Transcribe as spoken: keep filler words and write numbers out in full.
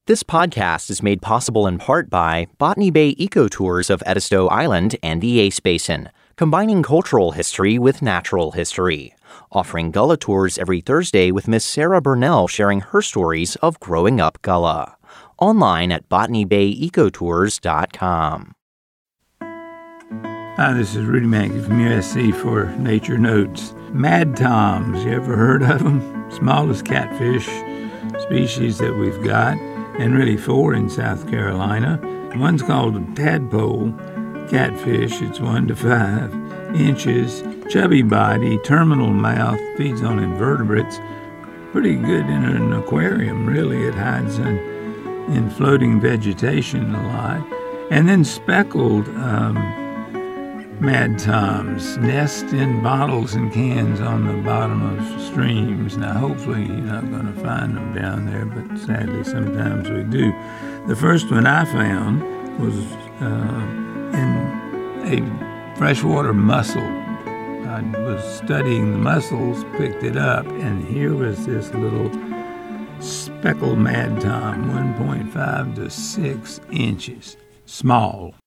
This podcast is made possible in part by Botany Bay Ecotours of Edisto Island and the Ace Basin, combining cultural history with natural history. Offering Gullah tours every Thursday with Miss Sarah Burnell sharing her stories of growing up Gullah. Online at botany bay ecotours dot com. Hi, this is Rudy Mackey from U S C for Nature Notes. Mad Toms, you ever heard of them? Smallest catfish species that we've got, and really four in South Carolina. One's called a tadpole catfish. It's one to five inches. Chubby body, terminal mouth, feeds on invertebrates. Pretty good in an aquarium, really. It hides in, in floating vegetation a lot. And then speckled um, mad toms nest in bottles and cans on the bottom of streams. Now, hopefully you're not going to find them down there, but sadly sometimes we do. The first one I found was uh, in a freshwater mussel. I was studying the mussels, picked it up, and here was this little speckled mad tom, one point five to six inches, small.